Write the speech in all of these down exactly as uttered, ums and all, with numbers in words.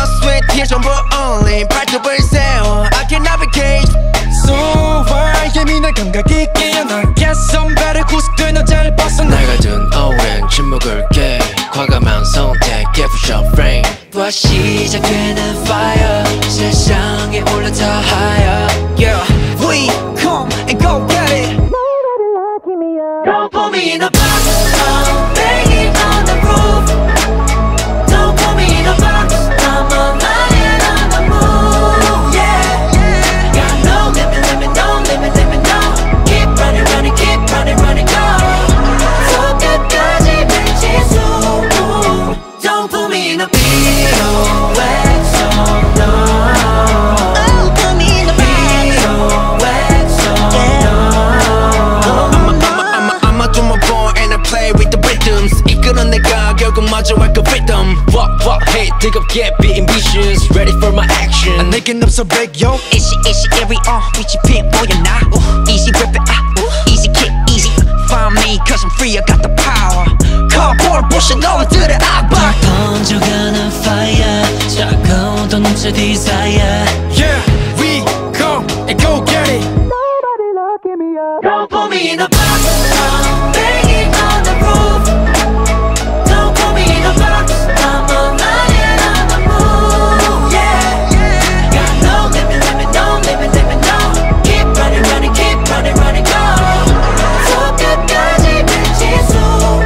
sweat tears 전부 only 발톱을 세워 I can navigate So why 예민한 감각이 깨어나 Get some better 구속된 어제를 벗어나 날 가둔 오랜 침묵을 깨 과감한 선택 Give us your frame 와 시작되는 fire 세상에 올라타 higher Yeah We come and go get it Don't put me in a box I'm banging on the roof Don't put me in a box I'm a lion on the move Yeah Got no limit, limit, no limit, limit, no Keep running, running, keep running, running, go 저 끝까지 미치수 Don't put me in a B O X O no Don't put me in a box B O X O no I'ma do my part and I play with the rhythms 이끄는 내가 결국 마주할 그 rhythm Walk, walk, hey, 뜨겁게 be ambitious Ready for my action 안 내겐 없어 break yo Easy, easy, every on 위치 핀 보여나 Easy grip it, ah, easy kick, easy Find me cause I'm free, I got the power Cardboard 부셔 너희들의 악박 번져가는 fire 차가운 더 넘쳐 desire Yeah we go and go get it Don't put me in a box I'm banging on the roof Don't put me in a box I'm a lion on the move Yeah Got no limit, limit, no limit, limit, no Keep running, running, keep running, running, go 저 끝까지 미치수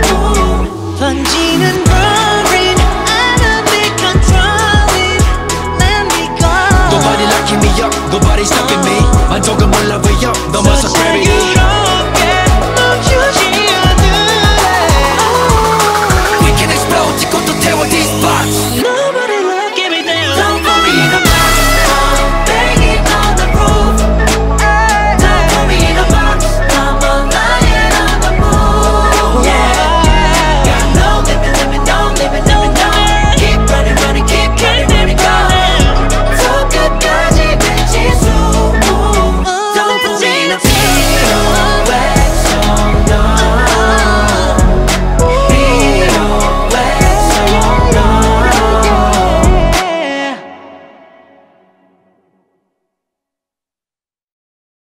던지는 roaring out of it, controlling Let me go Nobody locking me up, nobody stopping me 만족은 몰라 왜